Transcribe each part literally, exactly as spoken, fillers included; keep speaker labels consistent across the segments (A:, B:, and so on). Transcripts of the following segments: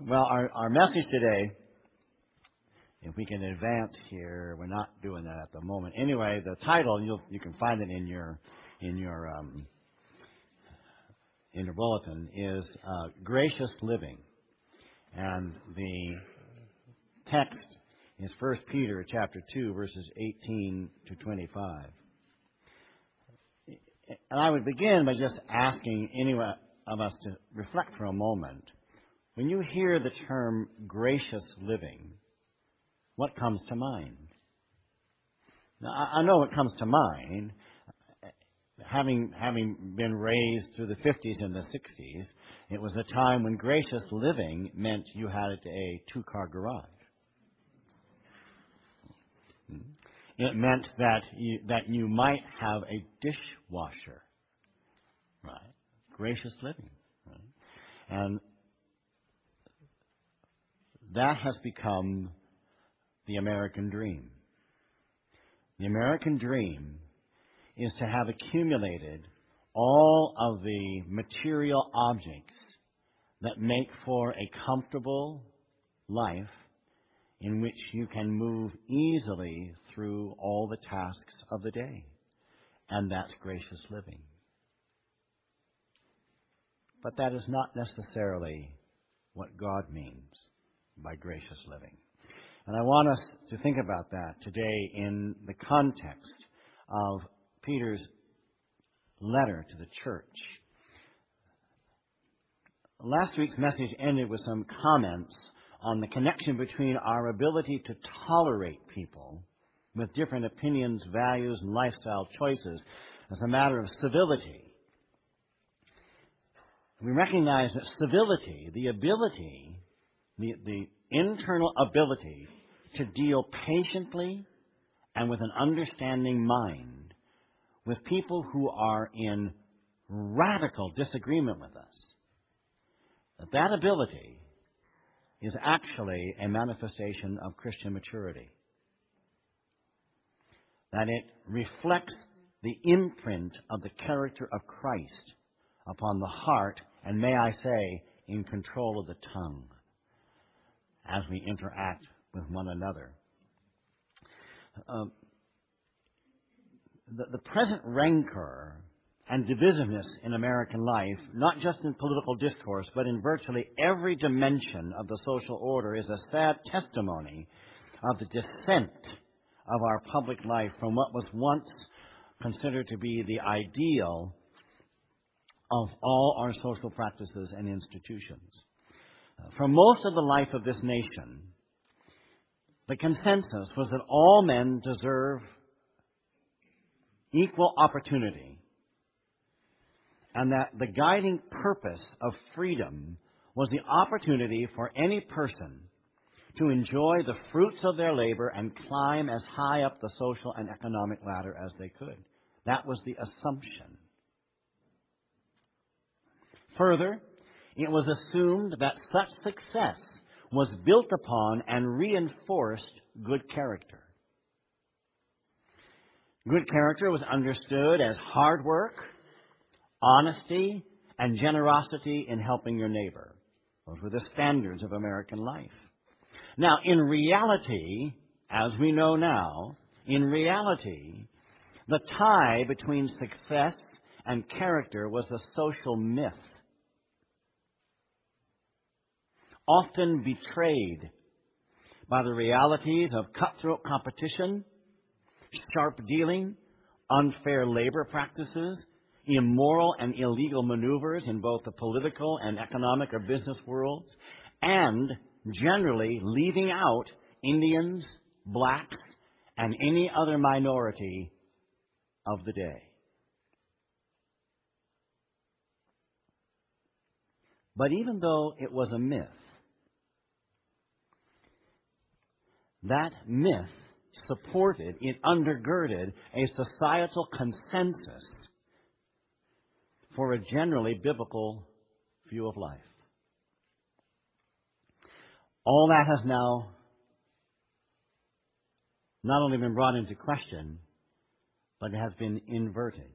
A: Well, our, our message today, if we can advance here, we're not doing that at the moment. Anyway, the title, you'll, you can find it in your in your um, in your bulletin, is uh, Gracious Living, and the text is First Peter chapter two, verses eighteen to twenty-five. And I would begin by just asking any of us to reflect for a moment. When you hear the term gracious living, what comes to mind? Now, I know what comes to mind. Having, having been raised through the fifties and the sixties, it was a time when gracious living meant you had a two-car garage. It meant that you, that you might have a dishwasher, right? Gracious living, right? And that has become the American dream. The American dream is to have accumulated all of the material objects that make for a comfortable life in which you can move easily through all the tasks of the day. And that's gracious living. But that is not necessarily what God means by gracious living. And I want us to think about that today in the context of Peter's letter to the church. Last week's message ended with some comments on the connection between our ability to tolerate people with different opinions, values, and lifestyle choices as a matter of civility. We recognize that civility, the ability, the, the internal ability to deal patiently and with an understanding mind with people who are in radical disagreement with us, that that ability is actually a manifestation of Christian maturity. That it reflects the imprint of the character of Christ upon the heart, and may I say, in control of the tongue as we interact with one another. Uh, the, the present rancor and divisiveness in American life, not just in political discourse, but in virtually every dimension of the social order, is a sad testimony of the descent of our public life from what was once considered to be the ideal of all our social practices and institutions. For most of the life of this nation, the consensus was that all men deserve equal opportunity, and that the guiding purpose of freedom was the opportunity for any person to enjoy the fruits of their labor and climb as high up the social and economic ladder as they could. That was the assumption. Further, it was assumed that such success was built upon and reinforced good character. Good character was understood as hard work, honesty, and generosity in helping your neighbor. Those were the standards of American life. Now, in reality, as we know now, in reality, the tie between success and character was a social myth, often betrayed by the realities of cutthroat competition, sharp dealing, unfair labor practices, immoral and illegal maneuvers in both the political and economic or business worlds, and generally leaving out Indians, blacks, and any other minority of the day. But even though it was a myth, that myth supported, it undergirded a societal consensus for a generally biblical view of life. All that has now not only been brought into question, but it has been inverted.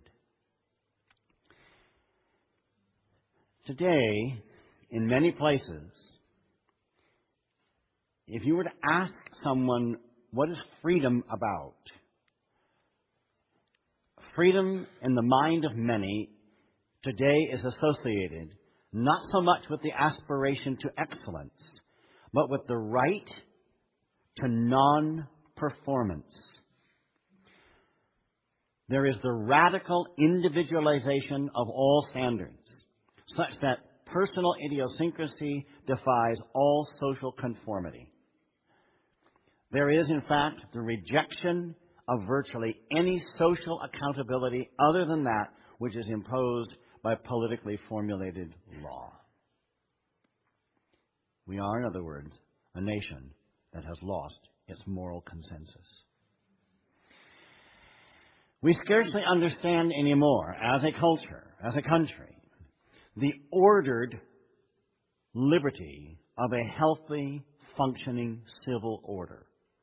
A: Today, in many places, if you were to ask someone, what is freedom about? Freedom in the mind of many today is associated not so much with the aspiration to excellence, but with the right to non-performance. There is the radical individualization of all standards, such that personal idiosyncrasy defies all social conformity. There is, in fact, the rejection of virtually any social accountability other than that which is imposed by politically formulated law. We are, in other words, a nation that has lost its moral consensus. We scarcely understand anymore, as a culture, as a country, the ordered liberty of a healthy, functioning civil order.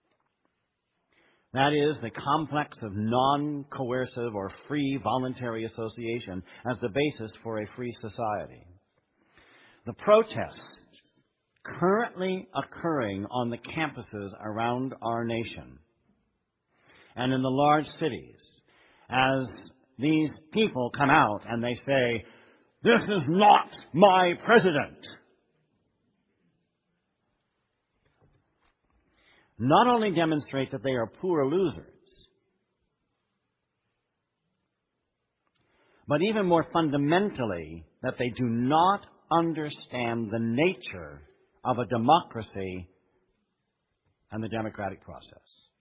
A: That is, the complex of non-coercive or free voluntary association as the basis for a free society. The protests currently occurring on the campuses around our nation and in the large cities, as these people come out and they say, "This is not my president," not only demonstrate that they are poor losers, but even more fundamentally, that they do not understand the nature of a democracy and the democratic process.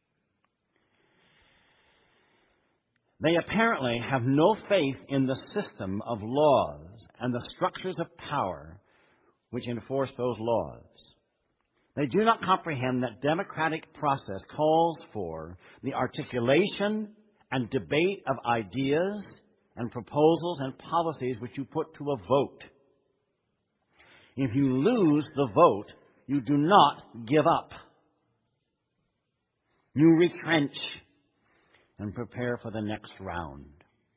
A: They apparently have no faith in the system of laws and the structures of power which enforce those laws. They do not comprehend that democratic process calls for the articulation and debate of ideas and proposals and policies which you put to a vote. If you lose the vote, you do not give up. You retrench and prepare for the next round.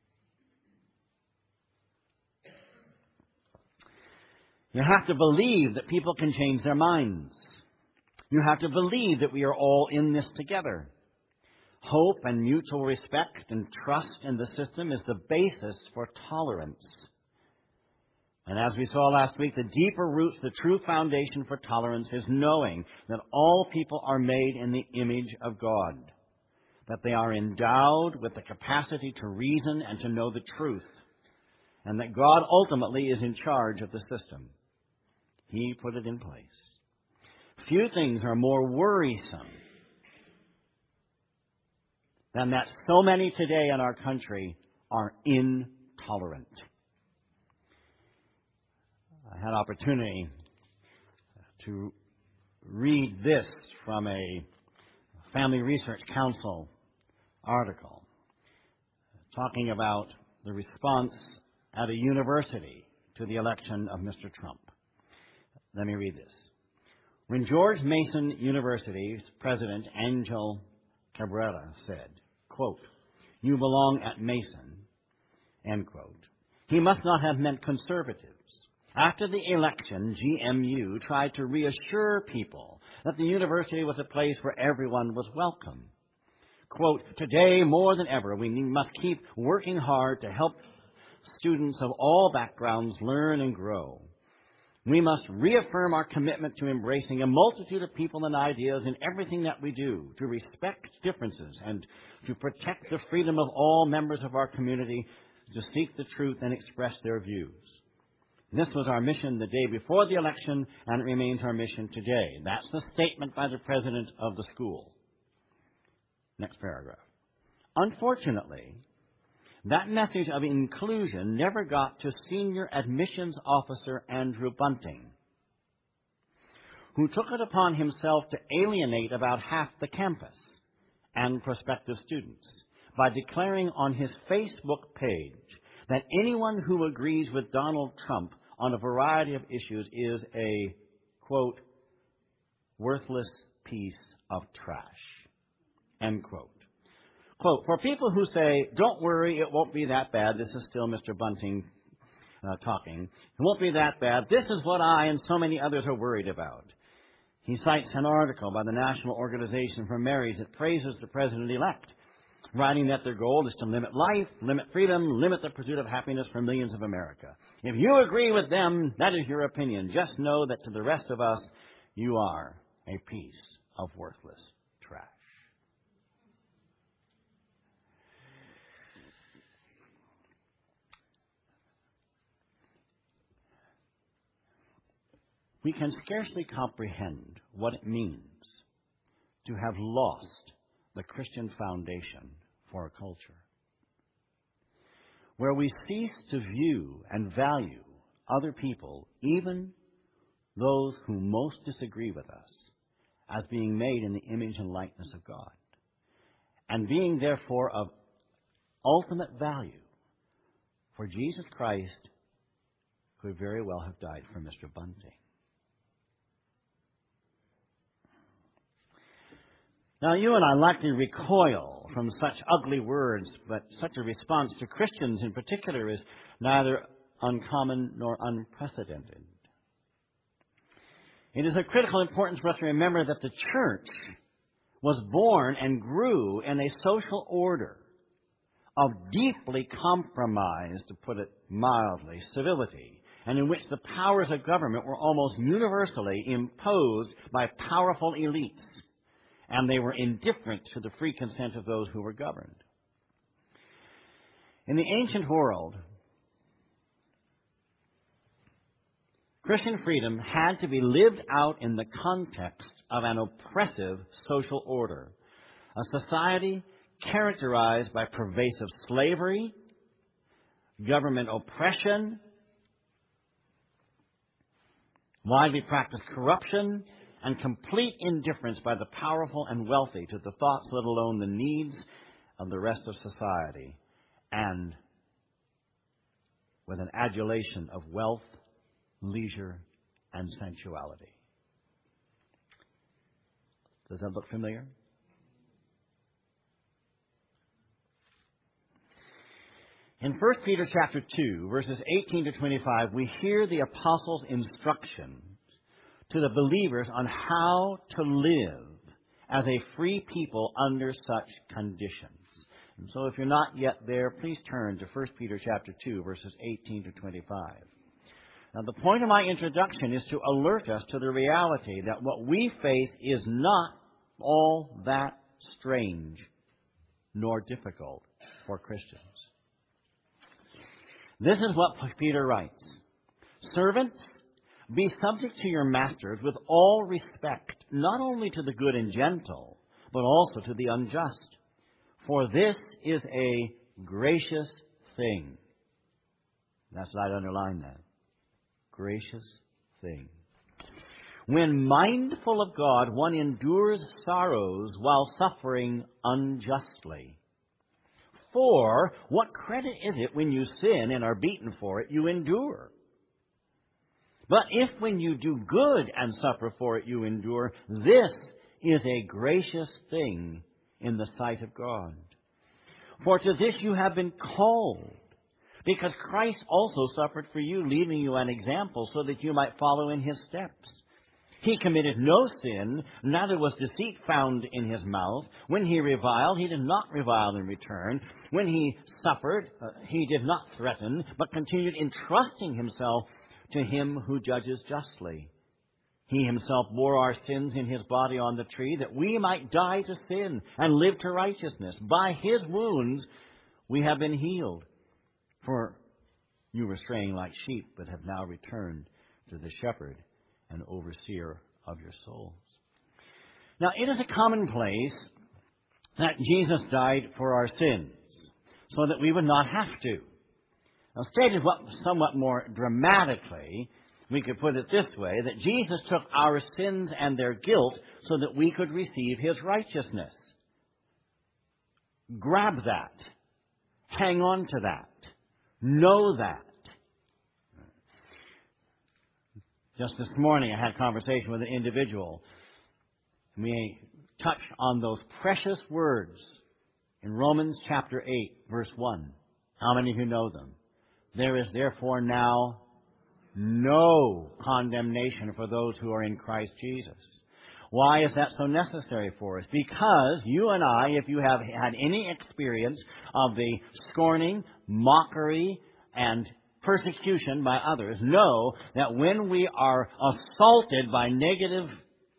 A: You have to believe that people can change their minds. You have to believe that we are all in this together. Hope and mutual respect and trust in the system is the basis for tolerance. And as we saw last week, the deeper roots, the true foundation for tolerance is knowing that all people are made in the image of God, that they are endowed with the capacity to reason and to know the truth, and that God ultimately is in charge of the system. He put it in place. Few things are more worrisome than that so many today in our country are intolerant. I had opportunity to read this from a Family Research Council article talking about the response at a university to the election of Mister Trump. Let me read this. When George Mason University's president, Angel Cabrera, said, quote, "You belong at Mason," end quote, he must not have meant conservatives. After the election, G M U tried to reassure people that the university was a place where everyone was welcome. Quote, "Today, more than ever, we must keep working hard to help students of all backgrounds learn and grow. We must reaffirm our commitment to embracing a multitude of people and ideas in everything that we do, to respect differences and to protect the freedom of all members of our community to seek the truth and express their views. This was our mission the day before the election, and it remains our mission today." That's the statement by the president of the school. Next paragraph. Unfortunately, that message of inclusion never got to senior admissions officer Andrew Bunting, who took it upon himself to alienate about half the campus and prospective students by declaring on his Facebook page that anyone who agrees with Donald Trump on a variety of issues is a, quote, "worthless piece of trash," end quote. Quote, "For people who say, 'Don't worry, it won't be that bad,'" this is still Mister Bunting uh, talking, "'it won't be that bad. This is what I and so many others are worried about.' He cites an article by the National Organization for Marriage that praises the president-elect, writing that their goal is to limit life, limit freedom, limit the pursuit of happiness for millions of America. If you agree with them, that is your opinion. Just know that to the rest of us, you are a piece of worthless trash. We can scarcely comprehend what it means to have lost the Christian foundation for a culture, where we cease to view and value other people, even those who most disagree with us, as being made in the image and likeness of God, and being therefore of ultimate value. For Jesus Christ could very well have died for Mister Bunting. Now, you and I likely recoil from such ugly words, but such a response to Christians in particular is neither uncommon nor unprecedented. It is of critical importance for us to remember that the church was born and grew in a social order of deeply compromised, to put it mildly, civility, and in which the powers of government were almost universally imposed by powerful elites, and they were indifferent to the free consent of those who were governed. In the ancient world, Christian freedom had to be lived out in the context of an oppressive social order, a society characterized by pervasive slavery, government oppression, widely practiced corruption, and complete indifference by the powerful and wealthy to the thoughts, let alone the needs of the rest of society, and with an adulation of wealth, leisure, and sensuality. Does that look familiar? In First Peter chapter two, verses eighteen to twenty-five, we hear the apostles' instruction to the believers on how to live as a free people under such conditions. And so if you're not yet there, please turn to First Peter chapter two, verses eighteen to twenty-five. Now, the point of my introduction is to alert us to the reality that what we face is not all that strange nor difficult for Christians. This is what Peter writes. Servants, be subject to your masters with all respect, not only to the good and gentle, but also to the unjust. For this is a gracious thing. That's what I'd underline that. Gracious thing. When mindful of God, one endures sorrows while suffering unjustly. For what credit is it when you sin and are beaten for it, you endure? But if when you do good and suffer for it, you endure, this is a gracious thing in the sight of God. For to this you have been called, because Christ also suffered for you, leaving you an example so that you might follow in his steps. He committed no sin, neither was deceit found in his mouth. When he reviled, he did not revile in return. When he suffered, uh, he did not threaten, but continued entrusting himself to him who judges justly. He himself bore our sins in his body on the tree, that we might die to sin and live to righteousness. By his wounds we have been healed. For you were straying like sheep, but have now returned to the shepherd and overseer of your souls. Now, it is a commonplace that Jesus died for our sins, so that we would not have to. Now, stated what, somewhat more dramatically, we could put it this way, that Jesus took our sins and their guilt so that we could receive his righteousness. Grab that. Hang on to that. Know that. Just this morning, I had a conversation with an individual. We touched on those precious words in Romans chapter eight, verse one. How many of you know them? There is therefore now no condemnation for those who are in Christ Jesus. Why is that so necessary for us? Because you and I, if you have had any experience of the scorning, mockery, and persecution by others, know that when we are assaulted by negative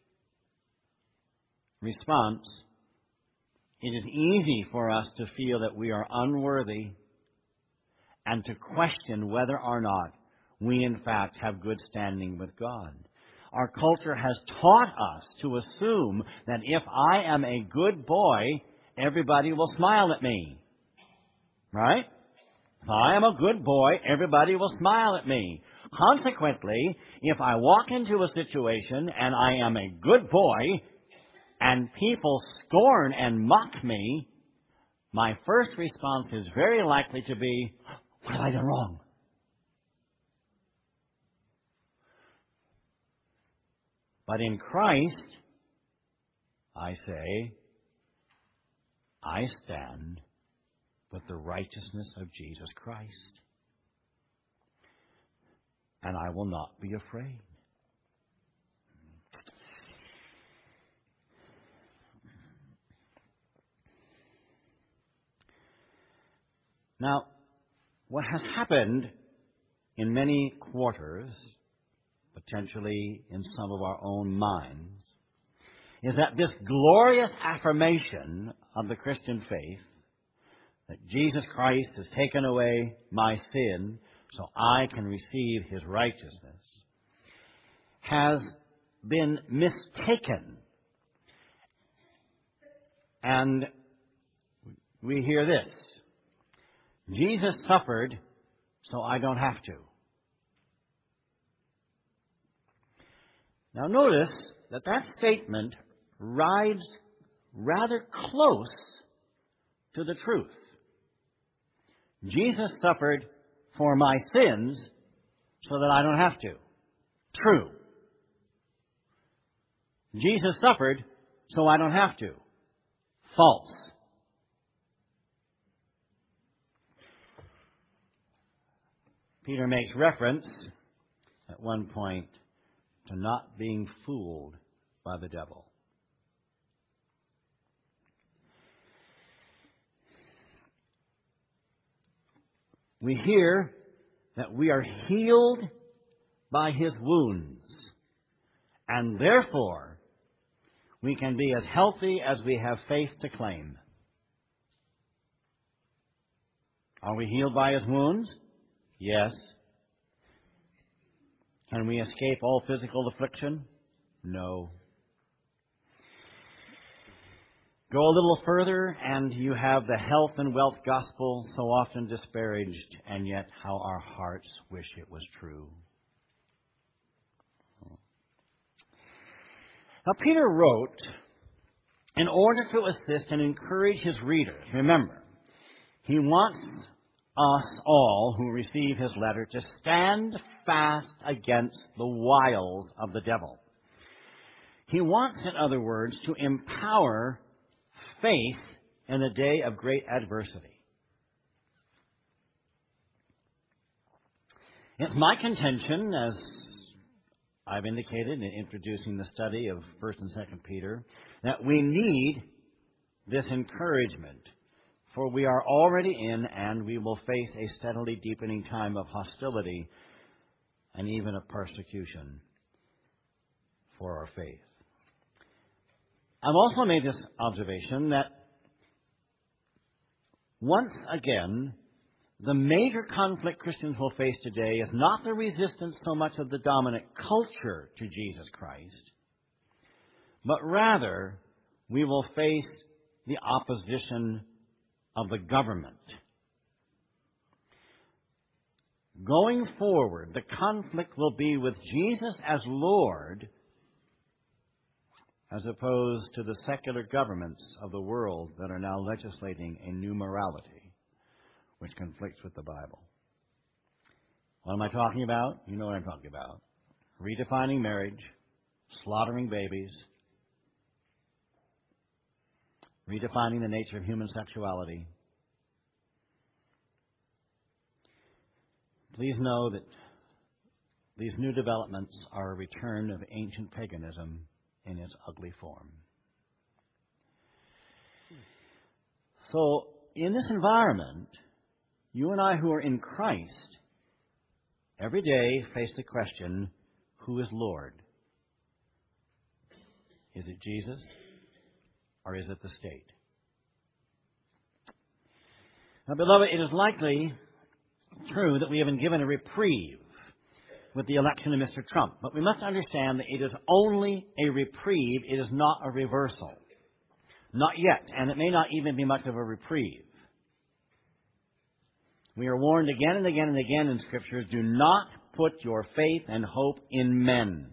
A: response, it is easy for us to feel that we are unworthy and to question whether or not we in fact have good standing with God. Our culture has taught us to assume that if I am a good boy, everybody will smile at me. Right? If I am a good boy, everybody will smile at me. Consequently, if I walk into a situation and I am a good boy and people scorn and mock me, my first response is very likely to be, what have I done wrong? But in Christ, I say, I stand with the righteousness of Jesus Christ, and I will not be afraid. Now, what has happened in many quarters, potentially in some of our own minds, is that this glorious affirmation of the Christian faith, that Jesus Christ has taken away my sin so I can receive His righteousness, has been mistaken. And we hear this: Jesus suffered so I don't have to. Now notice that that statement rides rather close to the truth. Jesus suffered for my sins so that I don't have to. True. Jesus suffered so I don't have to. False. Peter makes reference at one point to not being fooled by the devil. We hear that we are healed by His wounds, and therefore we can be as healthy as we have faith to claim. Are we healed by His wounds? Yes. Can we escape all physical affliction? No. Go a little further, and you have the health and wealth gospel so often disparaged, and yet how our hearts wish it was true. Now, Peter wrote in order to assist and encourage his readers. Remember, he wants us all who receive his letter to stand fast against the wiles of the devil. He wants, in other words, to empower faith in the day of great adversity. It's my contention, as I've indicated in introducing the study of First and Second Peter, that we need this encouragement, for we are already in and we will face a steadily deepening time of hostility and even of persecution for our faith. I've also made this observation that once again, the major conflict Christians will face today is not the resistance so much of the dominant culture to Jesus Christ, but rather we will face the opposition of the government. Going forward, the conflict will be with Jesus as Lord, as opposed to the secular governments of the world that are now legislating a new morality which conflicts with the Bible. What am I talking about? You know what I'm talking about. Redefining marriage, slaughtering babies, redefining the nature of human sexuality. Please know that these new developments are a return of ancient paganism in its ugly form. So, in this environment, you and I who are in Christ every day face the question, who is Lord? Is it Jesus or is it the state? Now, beloved, it is likely true that we have been given a reprieve with the election of Mister Trump, but we must understand that it is only a reprieve, it is not a reversal. Not yet, and it may not even be much of a reprieve. We are warned again and again and again in Scriptures, do not put your faith and hope in men.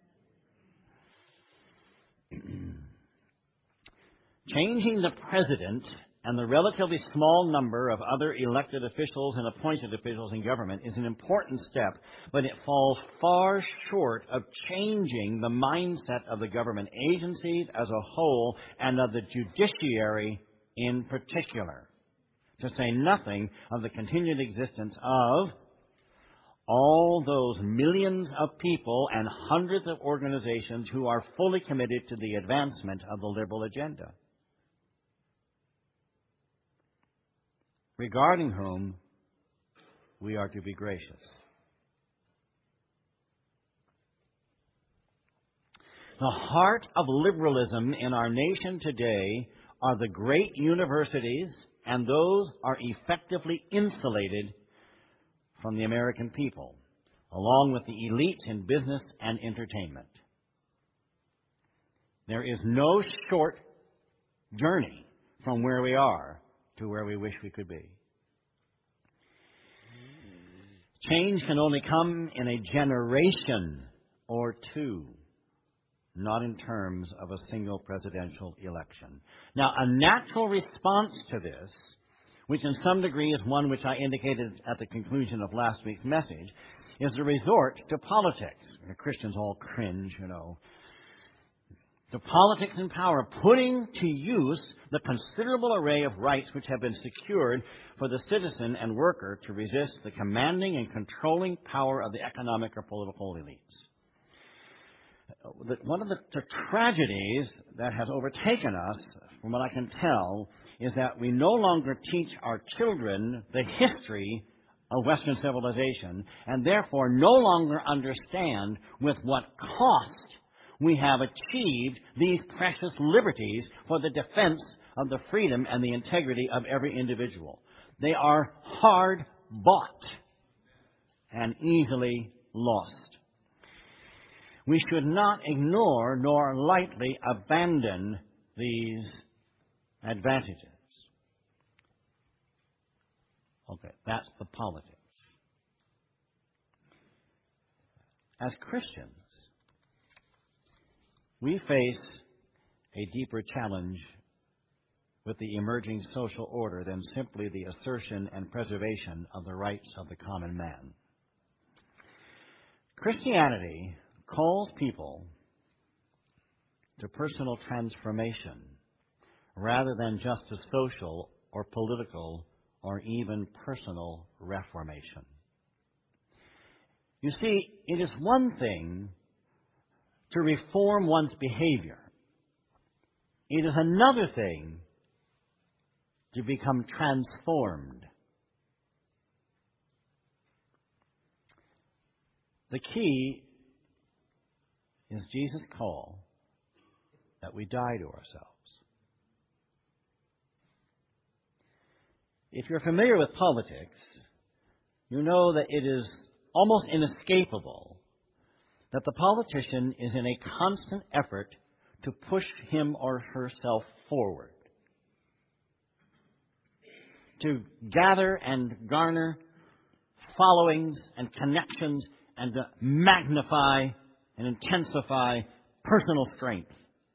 A: Changing the president and the relatively small number of other elected officials and appointed officials in government is an important step, but it falls far short of changing the mindset of the government agencies as a whole and of the judiciary in particular, to say nothing of the continued existence of all those millions of people and hundreds of organizations who are fully committed to the advancement of the liberal agenda, regarding whom we are to be gracious. The heart of liberalism in our nation today are the great universities, and those are effectively insulated from the American people, along with the elites in business and entertainment. There is no short journey from where we are to where we wish we could be. Change can only come in a generation or two, not in terms of a single presidential election. Now, a natural response to this, which in some degree is one which I indicated at the conclusion of last week's message, is the resort to politics. The Christians all cringe, you know. To politics and power, putting to use the considerable array of rights which have been secured for the citizen and worker to resist the commanding and controlling power of the economic or political elites. One of the, the tragedies that has overtaken us, from what I can tell, is that we no longer teach our children the history of Western civilization, and therefore no longer understand with what cost we have achieved these precious liberties for the defense of the freedom and the integrity of every individual. They are hard bought and easily lost. We should not ignore nor lightly abandon these advantages. Okay, that's the politics. As Christians, we face a deeper challenge with the emerging social order than simply the assertion and preservation of the rights of the common man. Christianity calls people to personal transformation rather than just to social or political or even personal reformation. You see, it is one thing to reform one's behavior. It is another thing to become transformed. The key is Jesus' call that we die to ourselves. If you're familiar with politics, you know that it is almost inescapable that the politician is in a constant effort to push him or herself forward, to gather and garner followings and connections and to magnify and intensify personal strength.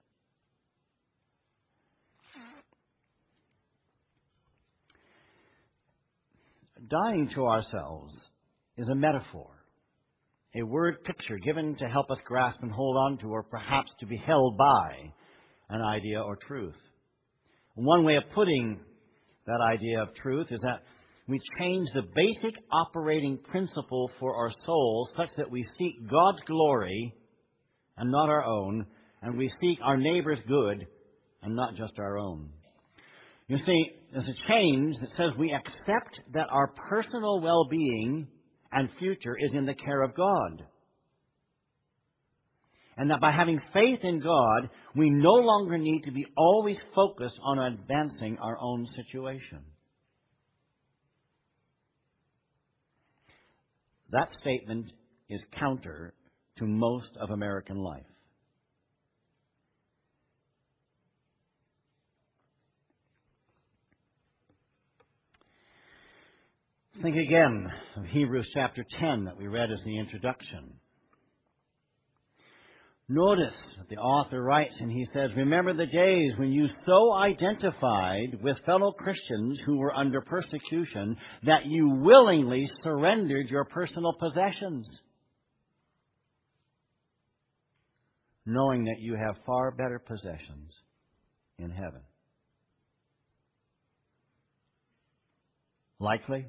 A: Dying to ourselves is a metaphor, a word picture given to help us grasp and hold on to, or perhaps to be held by, an idea or truth. One way of putting that idea of truth is that we change the basic operating principle for our souls such that we seek God's glory and not our own, and we seek our neighbor's good and not just our own. You see, there's a change that says we accept that our personal well-being and future is in the care of God. And that by having faith in God, we no longer need to be always focused on advancing our own situation. That statement is counter to most of American life. Think again of Hebrews chapter ten that we read as the introduction. Notice that the author writes and he says, "Remember the days when you so identified with fellow Christians who were under persecution that you willingly surrendered your personal possessions, knowing that you have far better possessions in heaven." Likely?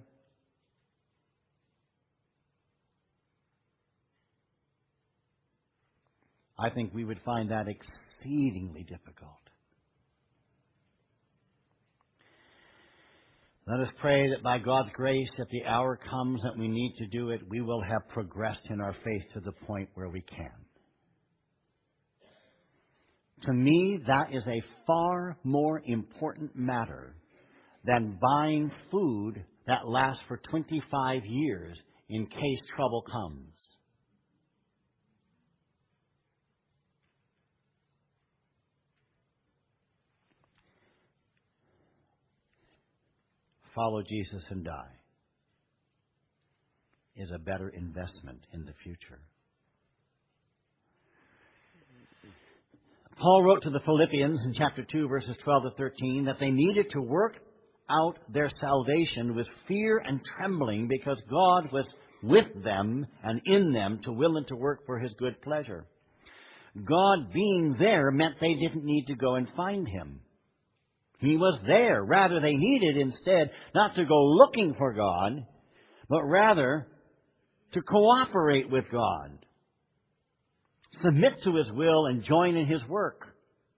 A: I think we would find that exceedingly difficult. Let us pray that by God's grace, if the hour comes that we need to do it, we will have progressed in our faith to the point where we can. To me, that is a far more important matter than buying food that lasts for twenty-five years in case trouble comes. Follow Jesus and die is a better investment in the future. Paul wrote to the Philippians in chapter two, verses twelve to thirteen, that they needed to work out their salvation with fear and trembling because God was with them and in them to will and to work for His good pleasure. God being there meant they didn't need to go and find Him. He was there. Rather, they needed instead not to go looking for God, but rather to cooperate with God, submit to His will, and join in His work.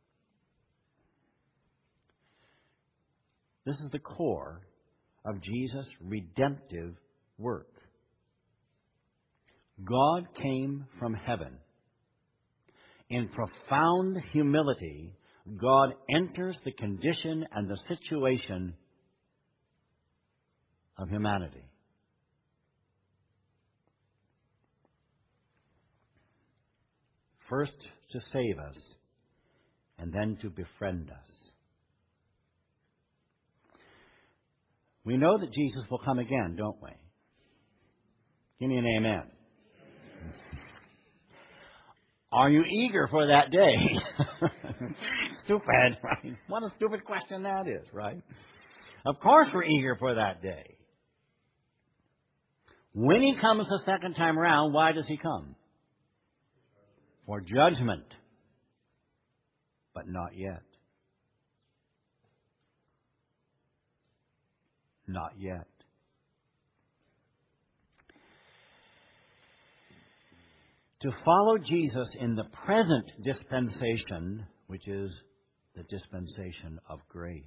A: This is the core of Jesus' redemptive work. God came from heaven. In profound humility, God enters the condition and the situation of humanity. First to save us, and then to befriend us. We know that Jesus will come again, don't we? Give me an amen. Are you eager for that day? Stupid, right? What a stupid question that is, right? Of course we're eager for that day. When He comes the second time around, why does He come? For judgment. But not yet. Not yet. To follow Jesus in the present dispensation, which is the dispensation of grace.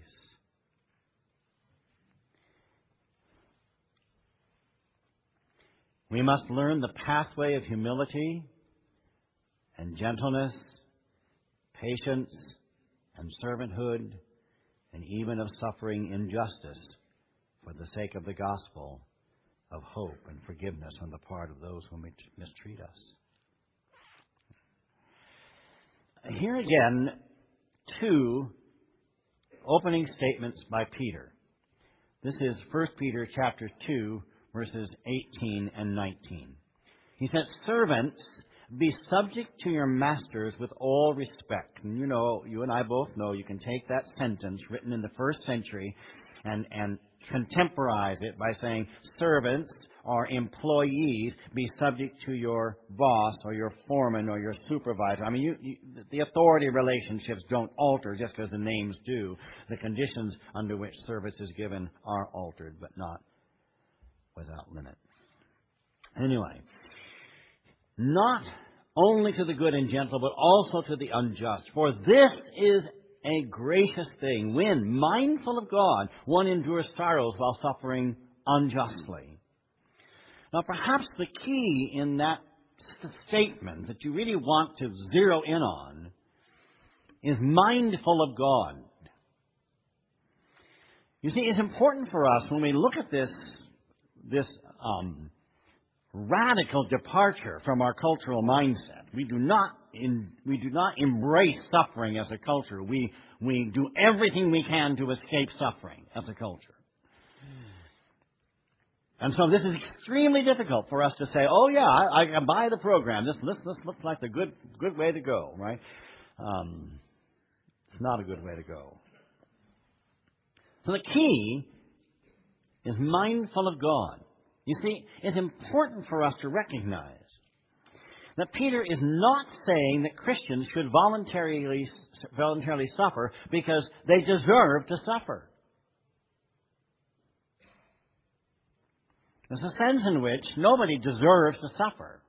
A: We must learn the pathway of humility and gentleness, patience and servanthood, and even of suffering injustice for the sake of the gospel of hope and forgiveness on the part of those who mistreat us. Here again, two opening statements by Peter. This is First Peter chapter two, verses eighteen and nineteen. He says, "Servants, be subject to your masters with all respect." And you know, you and I both know, you can take that sentence written in the first century and, and contemporize it by saying, servants or employees, be subject to your boss or your foreman or your supervisor. I mean, you, you, the authority relationships don't alter just because the names do. The conditions under which service is given are altered, but not without limit. Anyway, not only to the good and gentle, but also to the unjust. For this is a gracious thing when, mindful of God, one endures sorrows while suffering unjustly. Now, perhaps the key in that statement that you really want to zero in on is mindful of God. You see, it's important for us when we look at this, this um, radical departure from our cultural mindset. We do not in, we do not embrace suffering as a culture. We we do everything we can to escape suffering as a culture. And so this is extremely difficult for us to say, "Oh yeah, I, I can buy the program. This this this looks like the good good way to go." Right? Um, it's not a good way to go. So the key is mindful of God. You see, it's important for us to recognize that Peter is not saying that Christians should voluntarily, voluntarily suffer because they deserve to suffer. There's a sense in which nobody deserves to suffer.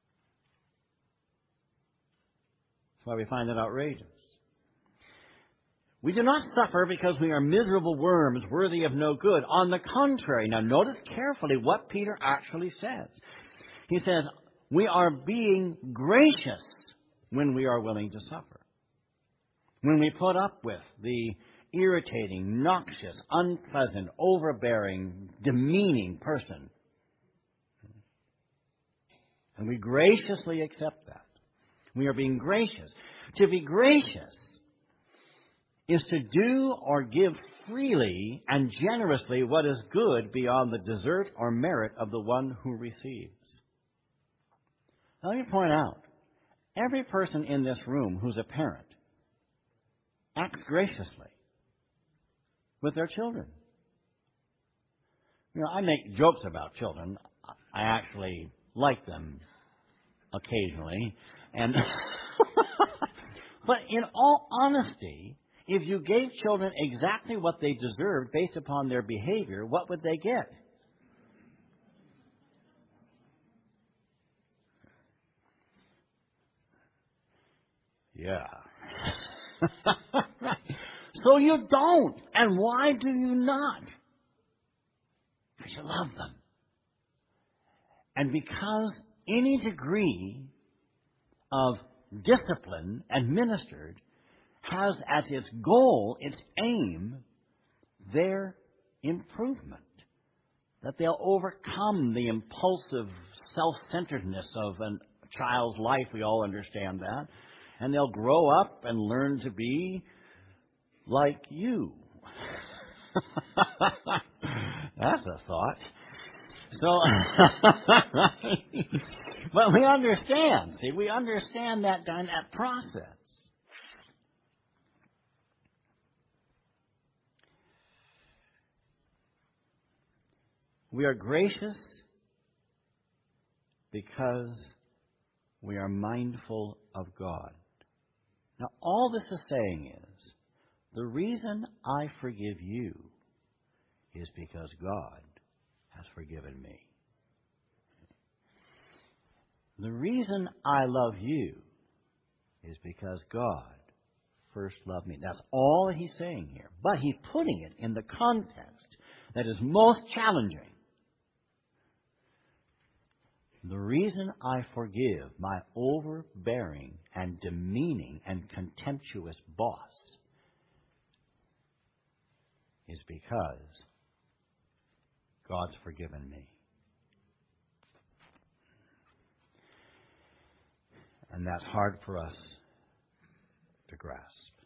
A: That's why we find it outrageous. We do not suffer because we are miserable worms worthy of no good. On the contrary, now notice carefully what Peter actually says. He says, we are being gracious when we are willing to suffer. When we put up with the irritating, noxious, unpleasant, overbearing, demeaning person. And we graciously accept that. We are being gracious. To be gracious is to do or give freely and generously what is good beyond the desert or merit of the one who receives. Now, let me point out, every person in this room who's a parent acts graciously with their children. You know, I make jokes about children. I actually like them occasionally. And but in all honesty, if you gave children exactly what they deserved based upon their behavior, what would they get? Yeah. So you don't. And why do you not? Because you love them. And because any degree of discipline administered has as its goal, its aim, their improvement. That they'll overcome the impulsive self-centeredness of a child's life. We all understand that. And they'll grow up and learn to be like you. That's a thought. So, but we understand. See, we understand that, that process. We are gracious because we are mindful of God. Now, all this is saying is, the reason I forgive you is because God has forgiven me. The reason I love you is because God first loved me. That's all he's saying here. But he's putting it in the context that is most challenging. The reason I forgive my overbearing and demeaning and contemptuous boss is because God's forgiven me. And that's hard for us to grasp.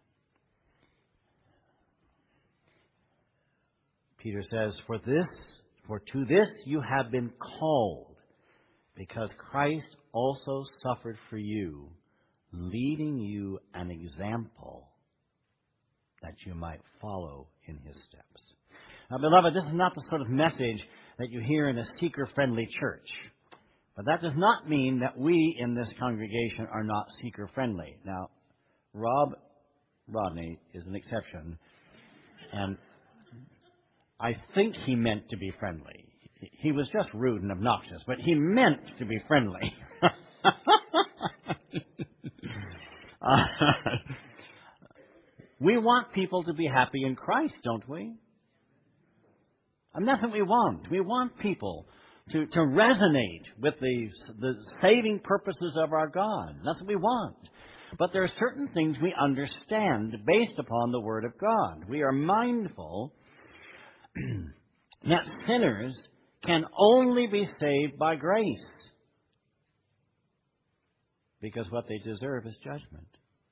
A: Peter says, For this, for to this you have been called, because Christ also suffered for you, leading you an example that you might follow in his steps. Now, beloved, this is not the sort of message that you hear in a seeker-friendly church. But that does not mean that we in this congregation are not seeker-friendly. Now, Rob Rodney is an exception, and I think he meant to be friendly. He was just rude and obnoxious, but he meant to be friendly. Uh, we want people to be happy in Christ, don't we? And that's what we want. We want people to, to resonate with the, the saving purposes of our God. That's what we want. But there are certain things we understand based upon the Word of God. We are mindful that sinners can only be saved by grace, because what they deserve is judgment.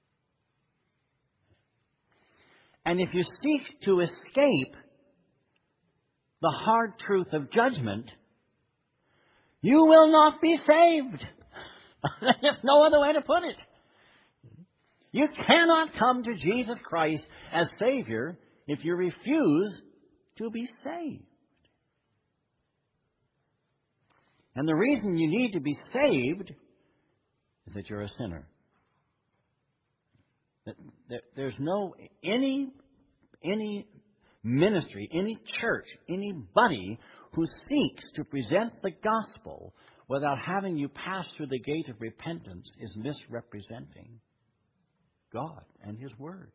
A: And if you seek to escape the hard truth of judgment, you will not be saved. There's no other way to put it. You cannot come to Jesus Christ as Savior if you refuse to be saved. And the reason you need to be saved is that you're a sinner. There's no, any, any ministry, any church, anybody who seeks to present the gospel without having you pass through the gate of repentance is misrepresenting God and His Word.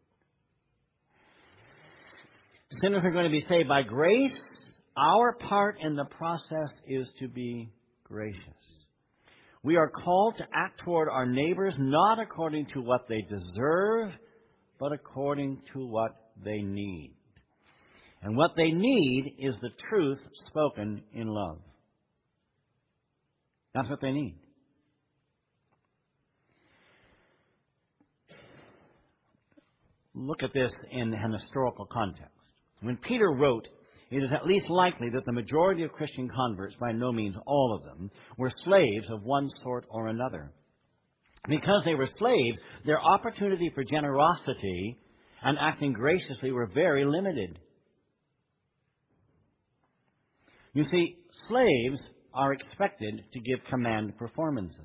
A: Sinners are going to be saved by grace. Our part in the process is to be gracious. We are called to act toward our neighbors not according to what they deserve, but according to what they need. And what they need is the truth spoken in love. That's what they need. Look at this in an historical context. When Peter wrote, it is at least likely that the majority of Christian converts, by no means all of them, were slaves of one sort or another. Because they were slaves, their opportunity for generosity and acting graciously were very limited. You see, slaves are expected to give command performances.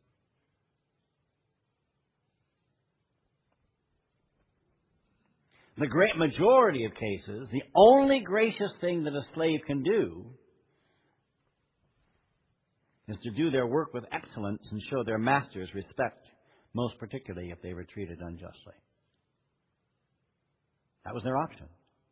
A: The great majority of cases, the only gracious thing that a slave can do is to do their work with excellence and show their masters respect, most particularly if they were treated unjustly. That was their option.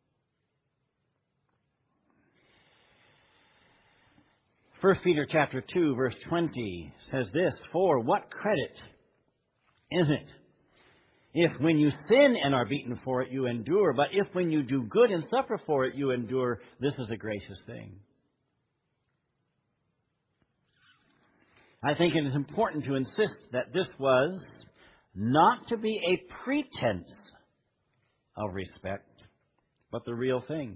A: First Peter chapter two, verse twenty says this, "For what credit is it if when you sin and are beaten for it, you endure? But if when you do good and suffer for it, you endure, this is a gracious thing." I think it is important to insist that this was not to be a pretense of respect, but the real thing.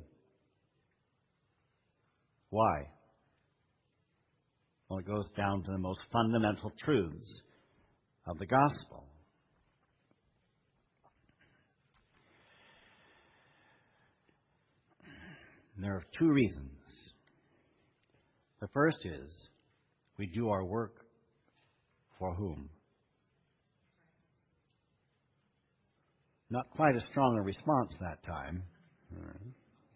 A: Why? Well, it goes down to the most fundamental truths of the gospel. And there are two reasons. The first is, we do our work for whom? Not quite as strong a response that time. All right.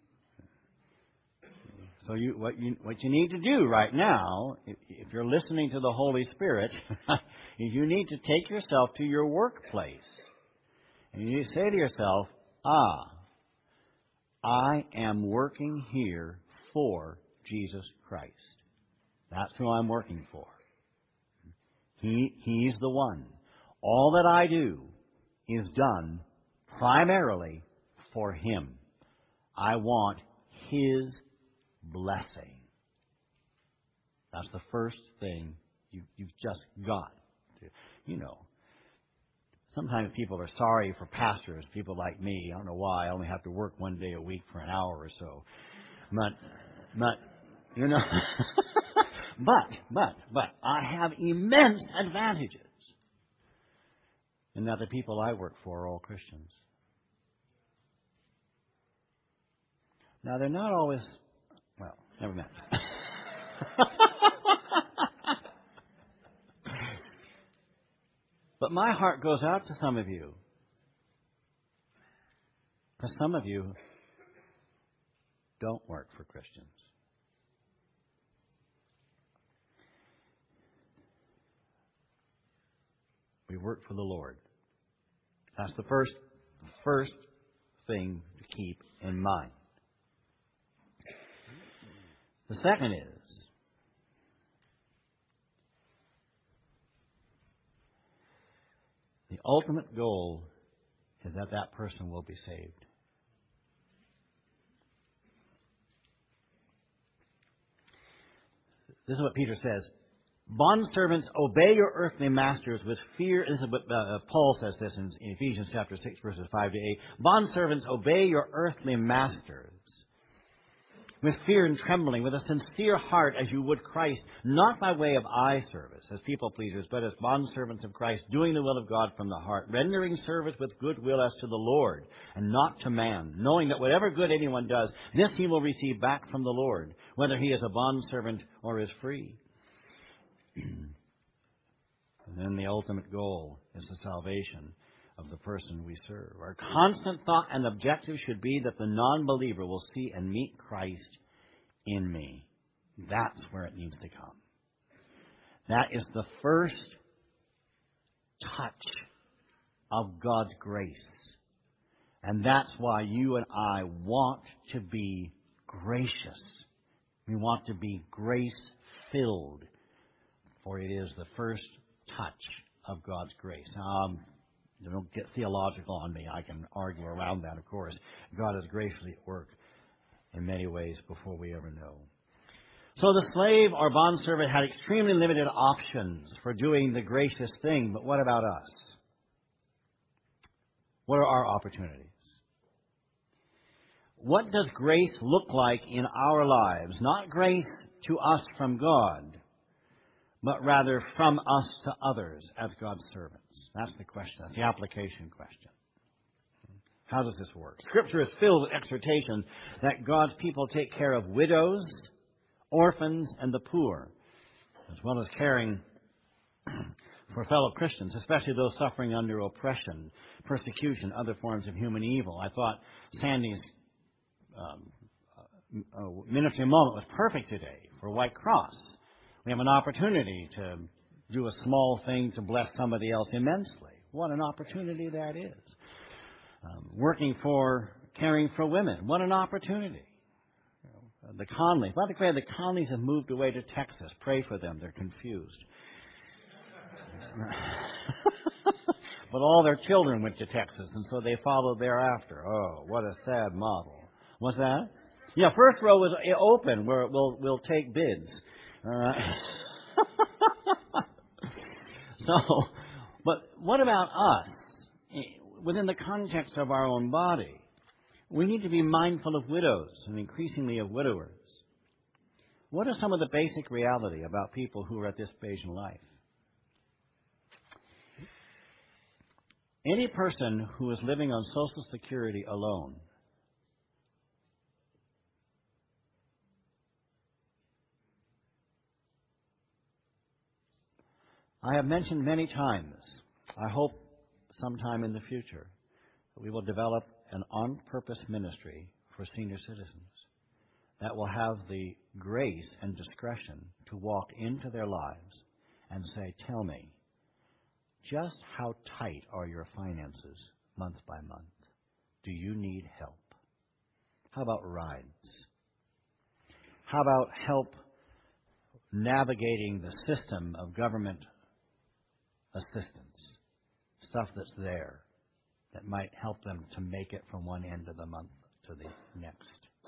A: So you, what you what you need to do right now, if, if you're listening to the Holy Spirit, is you need to take yourself to your workplace. And you say to yourself, ah, I am working here for Jesus Christ. That's who I'm working for. He, he's the one. All that I do is done primarily for Him. I want His blessing. That's the first thing you, you've just got to, you know. Sometimes people are sorry for pastors, people like me. I don't know why. I only have to work one day a week for an hour or so. But, but, you know, but, but, but, I have immense advantages in that the people I work for are all Christians. Now, they're not always, well, never mind. But my heart goes out to some of you. Because some of you don't work for Christians. We work for the Lord. That's the first, first thing to keep in mind. The second is the ultimate goal is that that person will be saved. This is what Peter says. Bondservants, obey your earthly masters with fear. This is what uh, Paul says this in, in Ephesians chapter six, verses five to eight. Bondservants, obey your earthly masters with fear and trembling, with a sincere heart as you would Christ, not by way of eye service, as people pleasers, but as bondservants of Christ, doing the will of God from the heart, rendering service with good will as to the Lord, and not to man, knowing that whatever good anyone does, this he will receive back from the Lord, whether he is a bondservant or is free. And then the ultimate goal is the salvation of the person we serve. Our constant thought and objective should be that the non-believer will see and meet Christ in me. That's where it needs to come. That is the first touch of God's grace. And that's why you and I want to be gracious. We want to be grace-filled, for it is the first touch of God's grace. Now, um, don't get theological on me. I can argue around that, of course. God is graciously at work in many ways before we ever know. So the slave or bondservant had extremely limited options for doing the gracious thing, but what about us? What are our opportunities? What does grace look like in our lives? Not grace to us from God, but rather from us to others as God's servants. That's the question. That's the application question. How does this work? Scripture is filled with exhortation that God's people take care of widows, orphans, and the poor, as well as caring for fellow Christians, especially those suffering under oppression, persecution, other forms of human evil. I thought Sandy's um, uh, ministry moment was perfect today for White Cross. We have an opportunity to do a small thing to bless somebody else immensely. What an opportunity that is. Um, working for, caring for women. What an opportunity. You know, the Conleys. By the way, the Conleys have moved away to Texas. Pray for them. They're confused. But all their children went to Texas, and so they followed thereafter. Oh, what a sad model. What's that? Yeah, first row is open where we'll, we'll take bids. All right. So, but what about us? Within the context of our own body, we need to be mindful of widows and increasingly of widowers. What are some of the basic reality about people who are at this stage in life? Any person who is living on Social Security alone I have mentioned many times, I hope sometime in the future, that we will develop an on-purpose ministry for senior citizens that will have the grace and discretion to walk into their lives and say, tell me, just how tight are your finances month by month? Do you need help? How about rides? How about help navigating the system of government assistance, stuff that's there that might help them to make it from one end of the month to the next.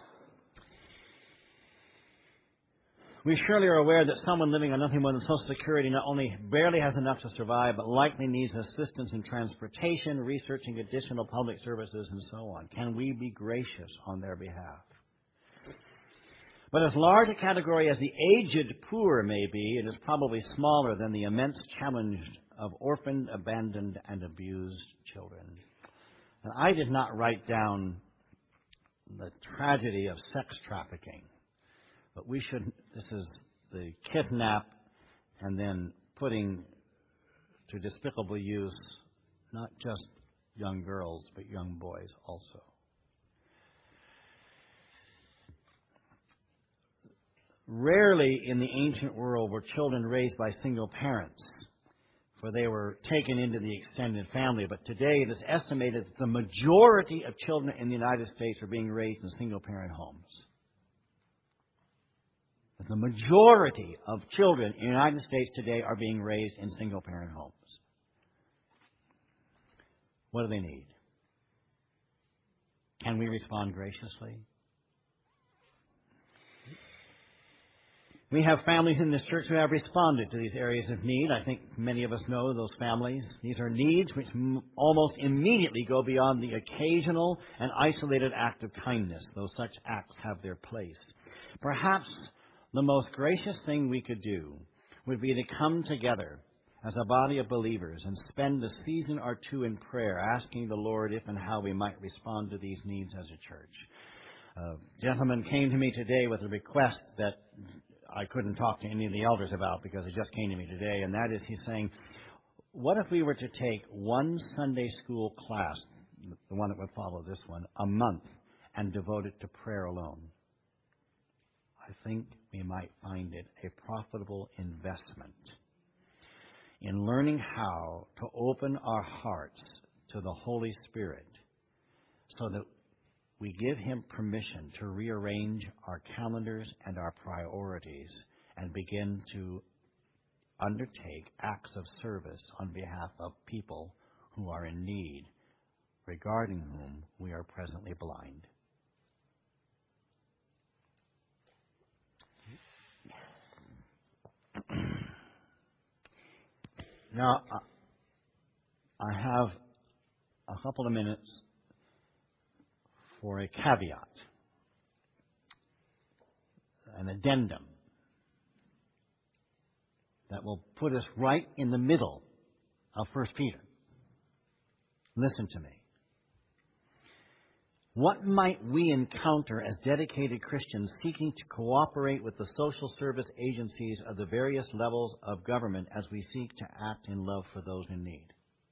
A: We surely are aware that someone living on nothing more than Social Security not only barely has enough to survive, but likely needs assistance in transportation, researching additional public services, and so on. Can we be gracious on their behalf? But as large a category as the aged poor may be, it is probably smaller than the immense challenge of orphaned, abandoned, and abused children. And I did not write down the tragedy of sex trafficking, but we should, this is the kidnap and then putting to despicable use not just young girls, but young boys also. Rarely in the ancient world were children raised by single parents for they were taken into the extended family. But today it is estimated that the majority of children in the United States are being raised in single-parent homes. That the majority of children in the United States today are being raised in single-parent homes. What do they need? Can we respond graciously? We have families in this church who have responded to these areas of need. I think many of us know those families. These are needs which m- almost immediately go beyond the occasional and isolated act of kindness, though such acts have their place. Perhaps the most gracious thing we could do would be to come together as a body of believers and spend a season or two in prayer, asking the Lord if and how we might respond to these needs as a church. A gentleman came to me today with a request that I couldn't talk to any of the elders about because it just came to me today, and that is he's saying, what if we were to take one Sunday school class, the one that would follow this one, a month, and devote it to prayer alone? I think we might find it a profitable investment in learning how to open our hearts to the Holy Spirit so that we give Him permission to rearrange our calendars and our priorities and begin to undertake acts of service on behalf of people who are in need, regarding whom we are presently blind. Now, I have a couple of minutes for a caveat, an addendum that will put us right in the middle of First Peter. Listen to me. What might we encounter as dedicated Christians seeking to cooperate with the social service agencies of the various levels of government as we seek to act in love for those in need?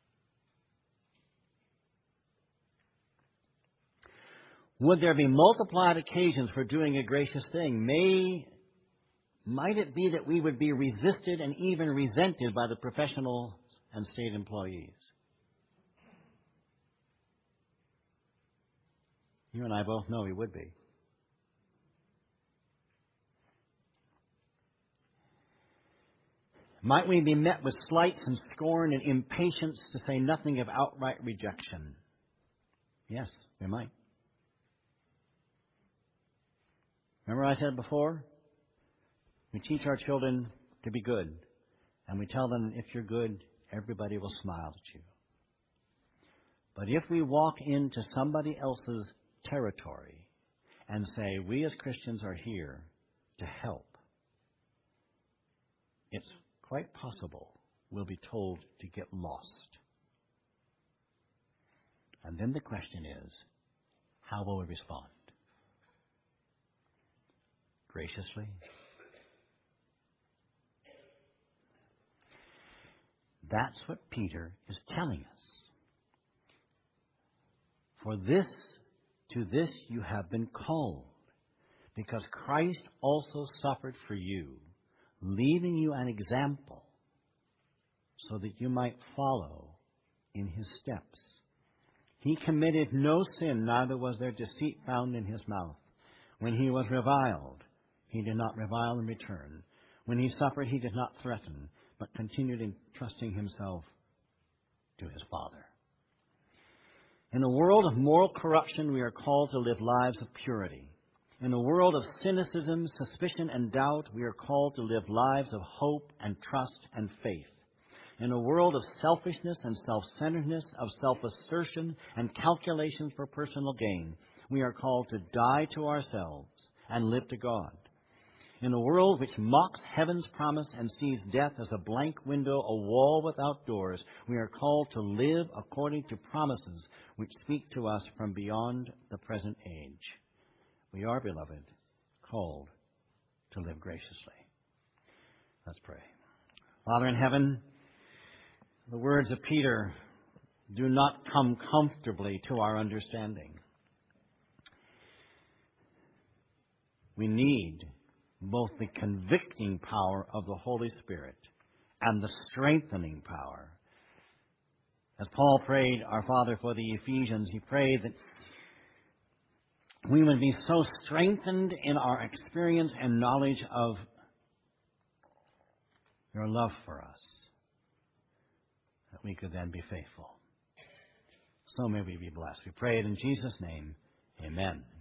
A: Would there be multiplied occasions for doing a gracious thing? May, might it be that we would be resisted and even resented by the professionals and state employees? You and I both know we would be. Might we be met with slights and scorn and impatience, to say nothing of outright rejection? Yes, we might. Remember I said before? We teach our children to be good. And we tell them, if you're good, everybody will smile at you. But if we walk into somebody else's territory and say, we as Christians are here to help, it's quite possible we'll be told to get lost. And then the question is, how will we respond? Graciously? That's what Peter is telling us. For this, to this you have been called, because Christ also suffered for you, leaving you an example, so that you might follow in His steps. He committed no sin, neither was there deceit found in His mouth. When He was reviled, He did not revile in return. When He suffered, He did not threaten, but continued entrusting Himself to His Father. In a world of moral corruption, we are called to live lives of purity. In a world of cynicism, suspicion, and doubt, we are called to live lives of hope and trust and faith. In a world of selfishness and self-centeredness, of self-assertion and calculations for personal gain, we are called to die to ourselves and live to God. In a world which mocks heaven's promise and sees death as a blank window, a wall without doors, we are called to live according to promises which speak to us from beyond the present age. We are, beloved, called to live graciously. Let's pray. Father in heaven, the words of Peter do not come comfortably to our understanding. We need both the convicting power of the Holy Spirit and the strengthening power. As Paul prayed, our Father, for the Ephesians, he prayed that we would be so strengthened in our experience and knowledge of your love for us that we could then be faithful. So may we be blessed. We pray it in Jesus' name. Amen.